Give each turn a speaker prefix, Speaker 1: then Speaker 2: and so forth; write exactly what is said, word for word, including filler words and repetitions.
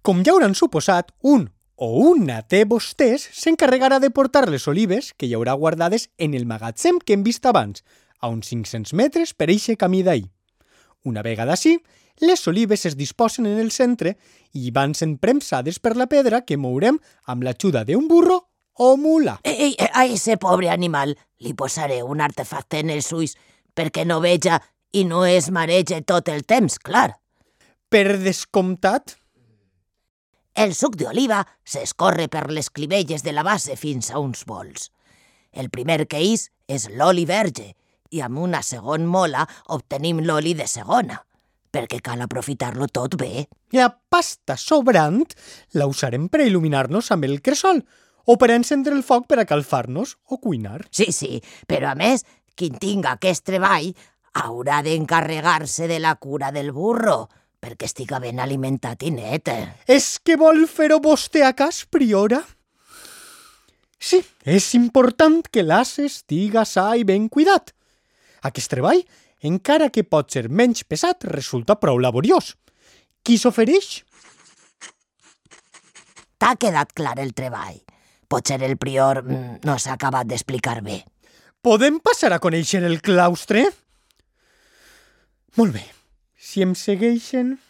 Speaker 1: Com ja hauran suposat, un o una de vostès s'encarregarà de portar les olives que hi haurà guardades en el magatzem que hem vist abans, a uns cinc-cents metres per eixe camí d'ahir. Una vegada així, les olives es disposen en el centre i van sent premsades per la pedra que mourem amb l'ajuda d'un burro o mula.
Speaker 2: Ei, ei, a ese pobre animal li posaré un artefacte en els ulls perquè no veja i no es marege tot el temps, clar.
Speaker 1: Per descomptat.
Speaker 2: El suc d'oliva s'escorre per les clivelles de la base fins a uns bols. El primer que és és l'oli verge i amb una segon mola obtenim l'oli de segona, perquè cal aprofitar-lo tot bé.
Speaker 1: La pasta sobrant la usarem per il·luminar-nos amb el cresol o per encendre el foc per a calfar-nos o cuinar.
Speaker 2: Sí, sí, però a més, qui tinga aquest treball haurà d'encarregar-se de la cura del burro, perquè estiga ben alimentat i net.
Speaker 1: És que vol fer-ho vostè a cas, priora? Sí, és important que l'as estiga sa i ben cuidat. Aquest treball, encara que pot ser menys pesat, resulta prou laboriós. Qui s'ofereix?
Speaker 2: T'ha quedat clar el treball. Potser el prior mm, no s'ha acabat d'explicar bé.
Speaker 1: Podem passar a conèixer el claustre? Molt bé. Si em segueixen...